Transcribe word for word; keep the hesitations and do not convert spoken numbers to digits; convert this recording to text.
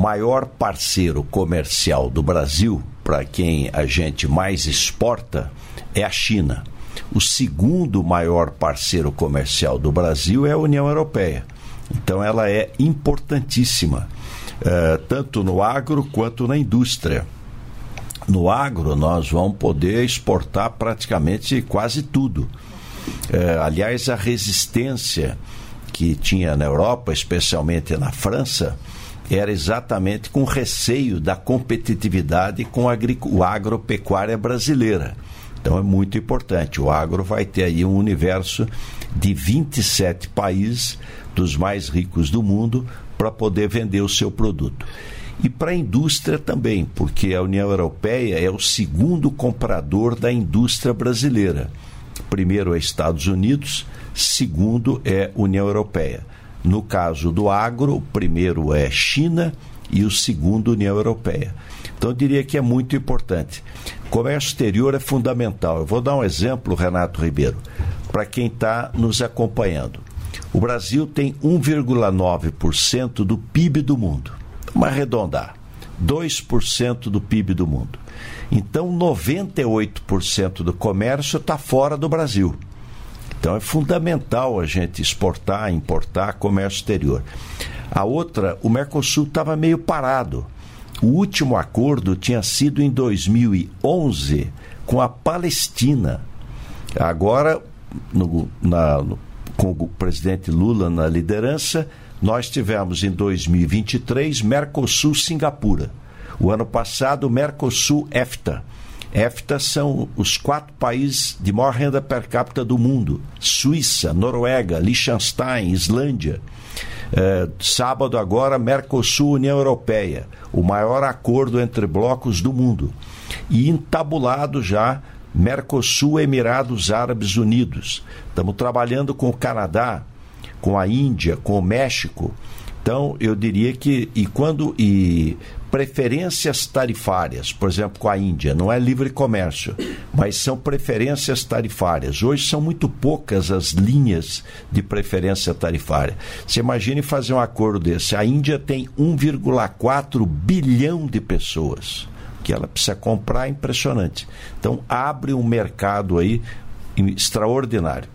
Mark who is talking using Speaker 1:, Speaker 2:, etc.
Speaker 1: maior parceiro comercial do Brasil, para quem a gente mais exporta, é a China. O segundo maior parceiro comercial do Brasil é a União Europeia. Então ela é importantíssima, uh, tanto no agro quanto na indústria. No agro nós vamos poder exportar praticamente quase tudo. Uh, aliás, a resistência que tinha na Europa, especialmente na França, era exatamente com receio da competitividade com a, agric- a agropecuária brasileira. Então é muito importante. O agro vai ter aí um universo de vinte e sete países, dos mais ricos do mundo, para poder vender o seu produto. E para a indústria também, porque a União Europeia é o segundo comprador da indústria brasileira. Primeiro é Estados Unidos, segundo é União Europeia. No caso do agro, o primeiro é China e o segundo União Europeia. Então eu diria que é muito importante. Comércio exterior é fundamental. Eu vou dar um exemplo, Renato Ribeiro, para quem está nos acompanhando. O Brasil tem um vírgula nove por cento do P I B do mundo. Vamos arredondar. dois por cento do P I B do mundo. Então, noventa e oito por cento do comércio está fora do Brasil. Então, é fundamental a gente exportar, importar comércio exterior. A outra, o Mercosul estava meio parado. O último acordo tinha sido em dois mil e onze com a Palestina. Agora, no, na, no, com o presidente Lula na liderança, nós tivemos em dois mil e vinte e três Mercosul-Singapura. O ano passado, Mercosul-EFTA. EFTA são os quatro países de maior renda per capita do mundo: Suíça, Noruega, Liechtenstein, Islândia. É, sábado agora, Mercosul-União Europeia, o maior acordo entre blocos do mundo. E entabulado já Mercosul-Emirados Árabes Unidos. Estamos trabalhando com o Canadá, com a Índia, com o México. Então, eu diria que, e quando, e preferências tarifárias, por exemplo, com a Índia, não é livre comércio, mas são preferências tarifárias. Hoje são muito poucas as linhas de preferência tarifária. Você imagine fazer um acordo desse. A Índia tem um vírgula quatro bilhão de pessoas que ela precisa comprar, é impressionante. Então, abre um mercado aí extraordinário.